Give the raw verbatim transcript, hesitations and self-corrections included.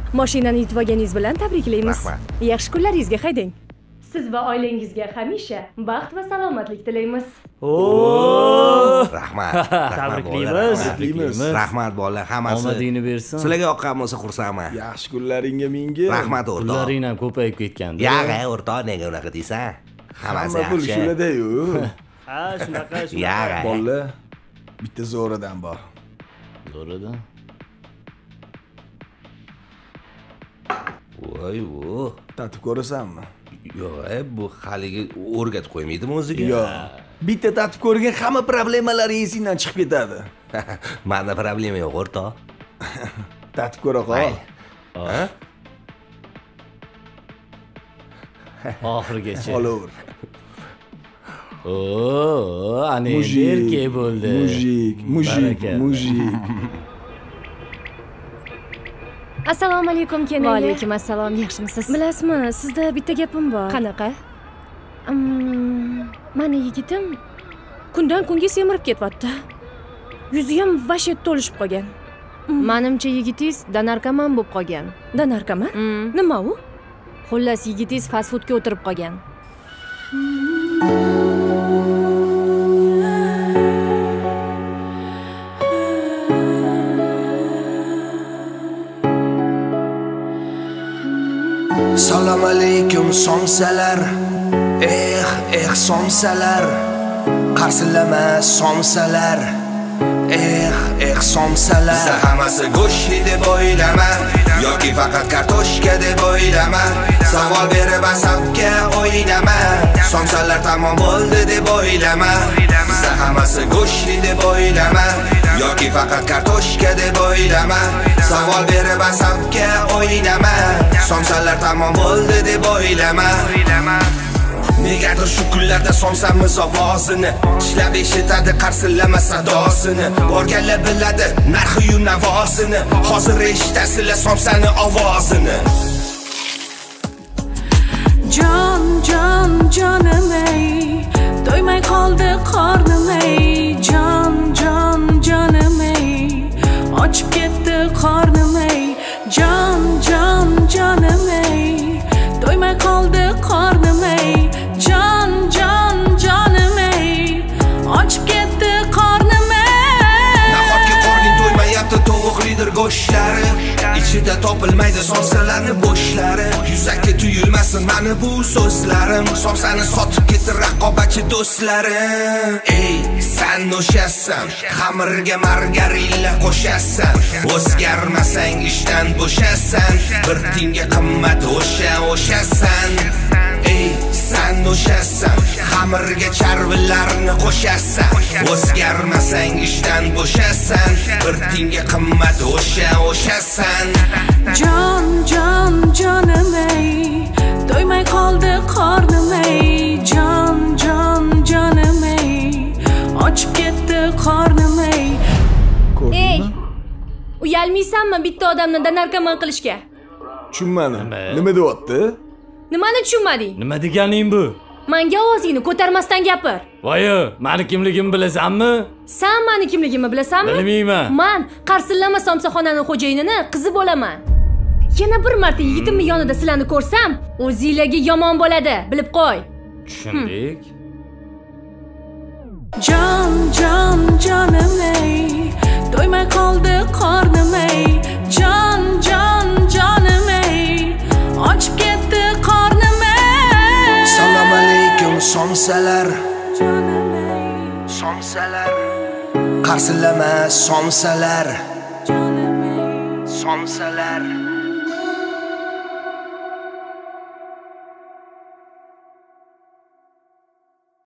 Mashinani yutib olganingiz bilan tabriklaymiz. Rahmat. Yaxshi kunlaringizga haydang. Siz va oilangizga hamisha baxt va salomatlik tilaymiz. Oo! Rahmat. Tabriklaymiz, tabriklaymiz. Rahmat bolalar, hammasi. Omadingni bersin. Sizlarga yoqqan bo'lsa xursandman. Yaxshi kunlaringga mingi. Rahmat o'rtoq. Pullaring ham ko'payib ketgandi. Yo'q, o'rtoq, nega unaqa deysan? Hammasi Hamma pul yaxshi. shulada-yu. Ha, shunaqa, Yo'q. shunaqa. Bolalar, bitta zo'radan bor. Zo'rada. Voy, vo. Tatib ko'rasanmi? Yo'q, bu haligi o'rgatib qo'ymaydimi o'ziga? Yo'q. Bitta tatib ko'rgan hamma problemalar esingdan chiqib ketadi. Menda problema yo'q, o'rtoq. Tatib ko'ra qol. Ha? Oxirigacha. Olaver. Oo, ana endi erkak bo'ldi. Mujik, mujik, mujik. Assalomu alaykum Kenaga. Va alaykum assalom, yaxshimisiz? Bilasizmi, sizda bitta gapim bor. Qanaqa? Mani yigitim kundan kunga semirib ketyapti. Yuzi ham vashet to'lishib qolgan. Menimcha yigitingiz danarkaman bo'lib qolgan. Danarkaman? Nima u? Xullas, yigitingiz fast foodga o'tirib qolgan. Salom alaykum somsalar, eh eh somsalar, qarsilama somsalar, eh eh somsalar. Siz hammasi go'sht deb o'ylama, yoki faqat kartoshka deb o'ylama. Savol berib asabga o'ynama, somsalar tamom bo'ldi deb o'ylama. Siz hammasi go'sht deb o'ylama, yoki faqat kartoshka deb o'ylama. Savol berib asabga o'ynama, somsalar tamom bo'ldi deb o'ylama. Negadir shu kunlarda somsamiz ovozini ishlab eshitadi qarsillama sadosini. Borganlar biladi narxi-yu navosini, hozir eshitasizlar somsani ovozini. Jon, jon, jonim ey, to'ymay qoldi qornim ey. Jon, jon, jonim ey, ochib ketdi qornim ey. Jon, jon, jonim ey, to'ymay qoldi qornim ey. Jon, jon, jonim ey, ochib ketdi qornim ey. Nahotki qorning to'ymayapti, tovuqlidir go'shtlari, ichida topilmaydi somsalarni bo'shlari. Yuzaki tuyulmasin mani bu so'zlarim, somsani sotib ketdi raqobatchi do'stlarim. Ey, sen o'shasan, xamirga margarilla qo'shasan, o'zgarmasang ishdan bo'shasan, bir tinga qimmat o'sha o'shasan. Ey, sen o'shasan, xamirga charvilarni qo'shasan, o'zgarmasang ishdan bo'shasan, bir tinga qimmat o'sha o'shasan. Jon, jon, jonim ey, to'ymay qoldi qornim ey. Jon, jon, jonim ey, ochib ketdi qornim ey. Ey, uyalmaysanmi bitta odamni danarkaman qilishga? Tushunmadim. Nima deyapti? Nimani tushunmading? Nima deganing bu? Menga ovozingni ko'tarmasdan gapir. Voy, meni kimligimni bilasanmi? Sen meni kimligimni bilasanmi? Bilmayman. Men qarsillama somsaxonaning xo'jayinini qizi bo'laman. Yana bir marta yigitimni yonida sizlarni ko'rsam, o'zingizlarga yomon bo'ladi, bilib qo'y. Tushundik. Jon, jon, jonim ey, to'ymay qoldi qornim ey. Jon, jon, jonim ey, ochib ketdi qornim ey. Salom alaykum somsalar, somsalar, qarsillama somsalar, somsalar.